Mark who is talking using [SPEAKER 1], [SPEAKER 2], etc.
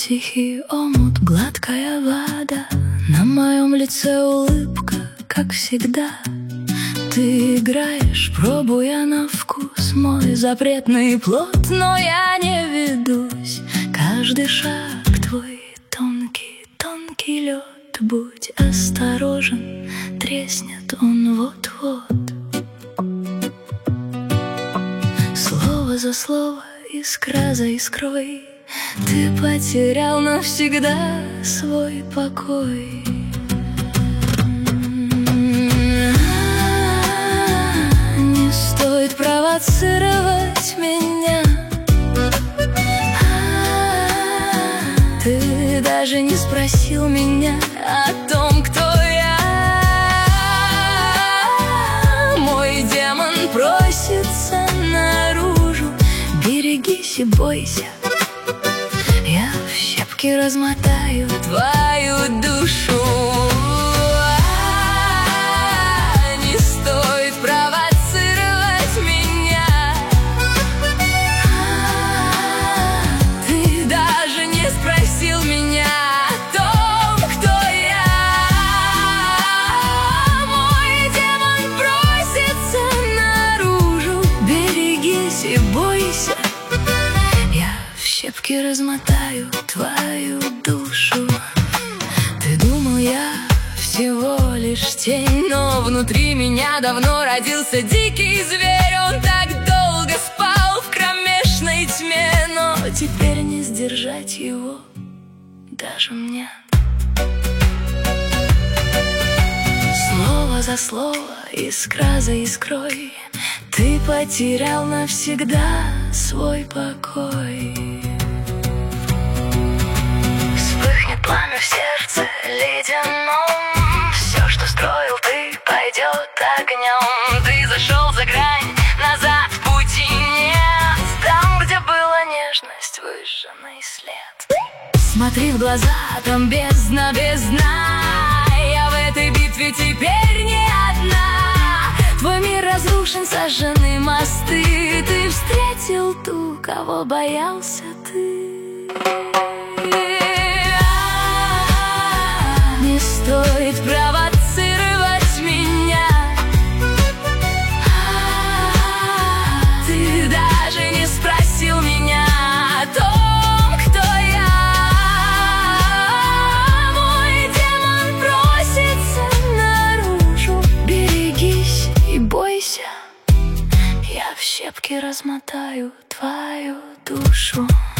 [SPEAKER 1] тихий омут, гладкая вода. На моем лице улыбка, как всегда. Ты играешь, пробуя на вкус мой запретный плод, но я не ведусь. Каждый шаг твой тонкий, тонкий лед. Будь осторожен, треснет он вот-вот. Слово за слово, искра за искрой, ты потерял навсегда свой покой. Не стоит провоцировать меня. Ты даже не спросил меня о том, кто я. Мой демон просится наружу. Берегись и бойся, я в щепки размотаю твою душу. Не стоит провоцировать меня. Ты даже не спросил меня о том, кто я. Мой демон просится наружу. Берегись и бойся, я в щепки размотаю твою душу. Ты думал, я всего лишь тень, но внутри меня давно родился дикий зверь. Он так долго спал в кромешной тьме, но теперь не сдержать его даже мне. Слово за слово, искра за искрой, ты потерял навсегда свой покой. Вспыхнет пламя в сердце ледяном. Все, что строил ты, пойдет огнем. Ты зашел за грань, назад пути нет. Там, где была нежность, выжженный след. Смотри в глаза, там бездна, бездна. Я в этой битве теперь не одна. Твой мир разрушен, сожжены мосты. Ты встретил ту, кого боялся ты. Не стоит провоцировать меня. Ты даже не спросил меня о том, кто я. Мой демон просится наружу. Берегись и бойся, я в щепки размотаю твою душу.